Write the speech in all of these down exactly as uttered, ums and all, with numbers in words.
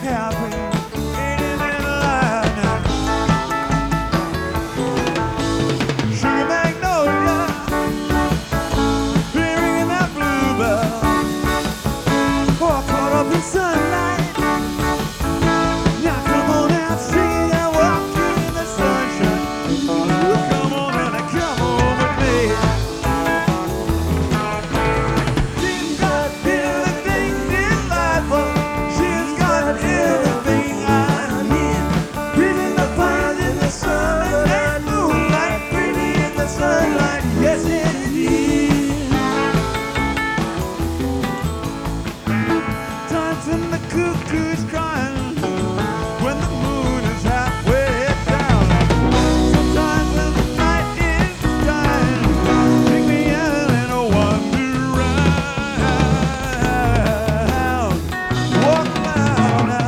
happy. Ain't it in line now? Sugar magnolia, ringing that bluebell. Oh, caught up in sunlight. Now come on out, sing and walk in the sunshine. Come on and come on with me. She's got everything delightful. She's got everything I need. Pretty in the fire in the sunlight, moonlight, pretty in the sunlight, yes indeed. Times when the cuckoo's crying, when the moon is halfway down. Sometimes when the night is dying, take me out and a wander round. Walk around now.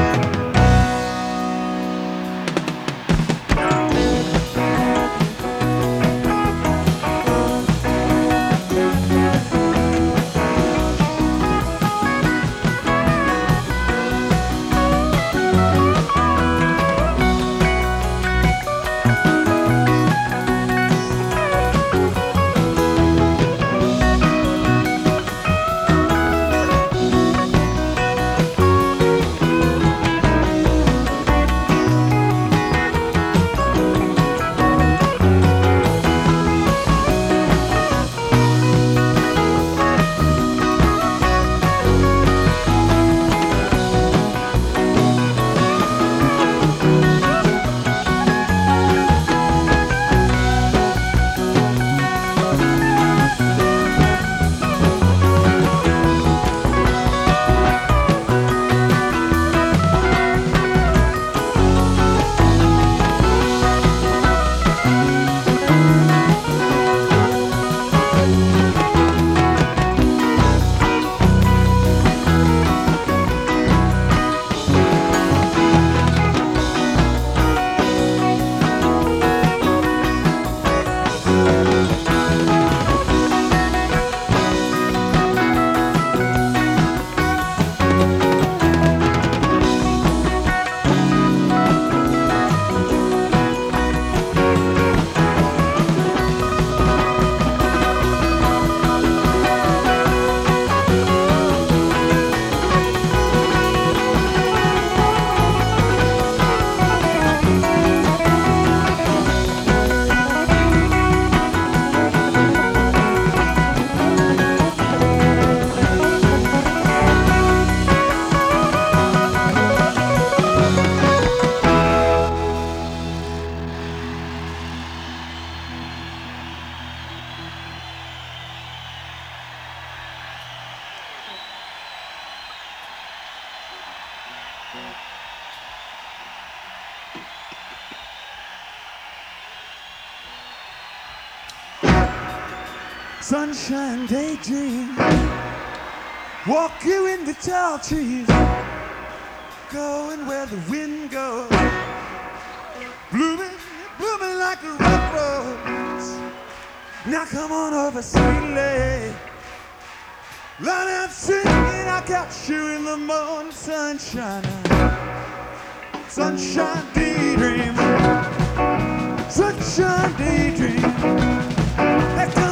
Sunshine daydream, walk you in the tall trees, going where the wind goes, blooming, blooming like a red rose. Now come on over, sweet lady, line up singing, I got you in the morning sunshine. Sunshine daydream, sunshine daydream. That